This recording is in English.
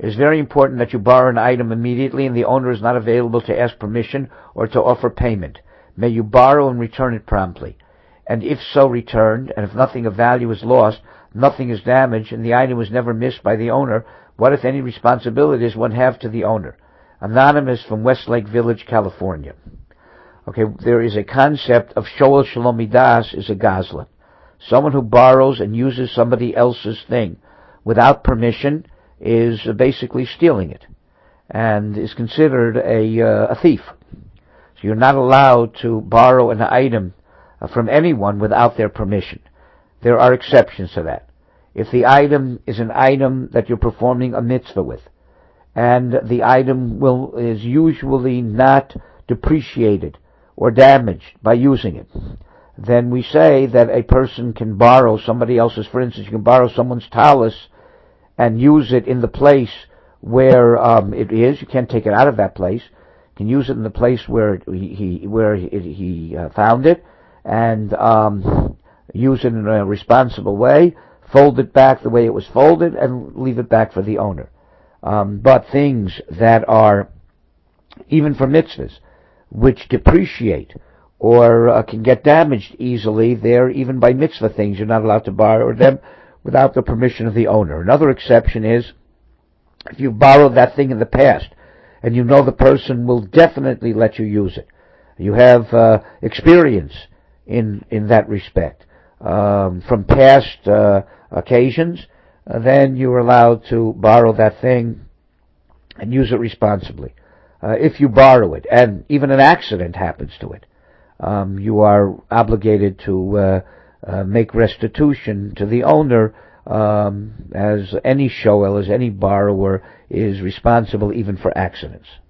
It is very important that you borrow an item immediately and the owner is not available to ask permission or to offer payment. May you borrow and return it promptly. And if so returned, and if nothing of value is lost, nothing is damaged, and the item was never missed by the owner, what, if any, responsibility does one have to the owner? Anonymous from Westlake Village, California. Okay, there is a concept of Shoel Shalom Midas is a gazlan. Someone who borrows and uses somebody else's thing without permission is basically stealing it and is considered a thief. So you're not allowed to borrow an item from anyone without their permission. There are exceptions to that. If the item is an item that you're performing a mitzvah with, and the item is usually not depreciated or damaged by using it, then we say that a person can borrow somebody else's. For instance, you can borrow someone's talus and use it in the place where it is. You can't take it out of that place. You can use it in the place where he found it, and use it in a responsible way, fold it back the way it was folded, and leave it back for the owner. But things that are, even for mitzvahs, which depreciate or can get damaged easily, they're even by mitzvah things. You're not allowed to borrow them without the permission of the owner. Another exception is if you've borrowed that thing in the past and you know the person will definitely let you use it. You have experience in that respect from past occasions, then you're allowed to borrow that thing and use it responsibly. If you borrow it and even an accident happens to it, you are obligated to make restitution to the owner, as any shoel, as any borrower is responsible even for accidents.